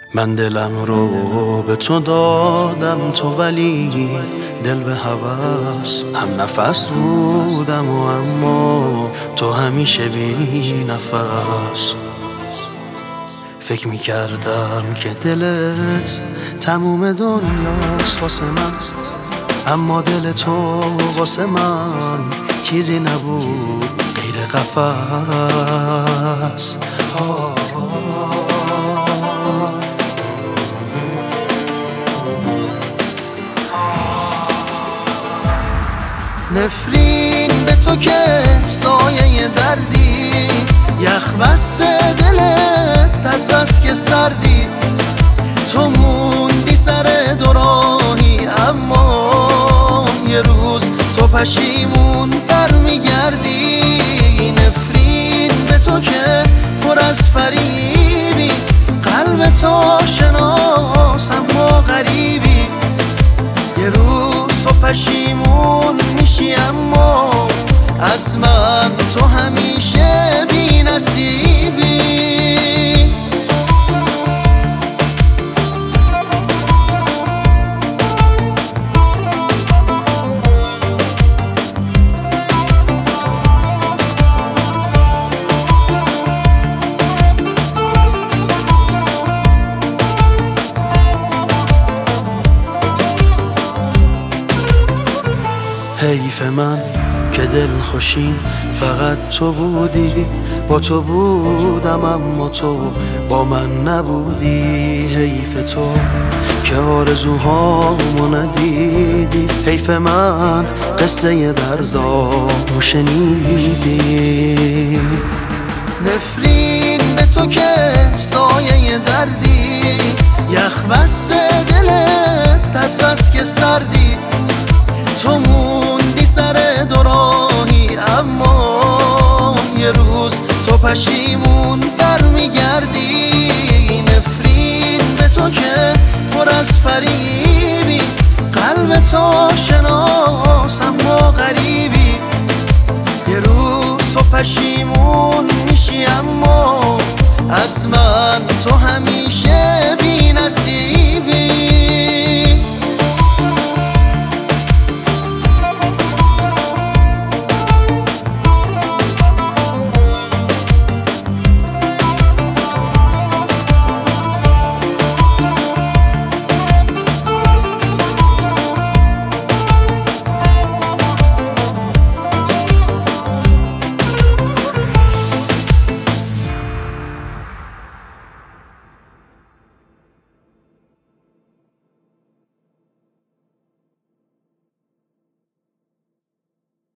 من دلم رو به تو دادم تو ولی دل به هوس هم نفس بودم و اما تو همیشه بی نفس. فکر میکردم که دلت تموم دنیاست واسه من، اما دل تو واسه من چیزی نبود غیر قفس. نفرین به تو که سایه دردی، یخ بسته دلت از بس که سردی. تو موندی سر دوراهی اما یه روز تو پشیمون برمیگردی. نفرین به تو که پر از فریبی، قلب تو شناس اما غریبی. یه روز تو پشیمون میشی اما از من تو همیشه بی نصیبی. حیف من که دل خوشین فقط تو بودی، با تو بودم اما تو با من نبودی. حیف تو که آرزوهامو ندیدی، حیف من قصه دردامو شنیدی. نفرین به تو که سایه دردی، یخ بسته دلت از بس که سردی. تو موندی سر دوراهی اما یه روز تو پشیمون برمیگردی. نفرین به تو که پر از فریبی، قلب تو شناس اما غریبی. یه روز تو پشیمون میشی اما از من تو همیشه بی نصیبی.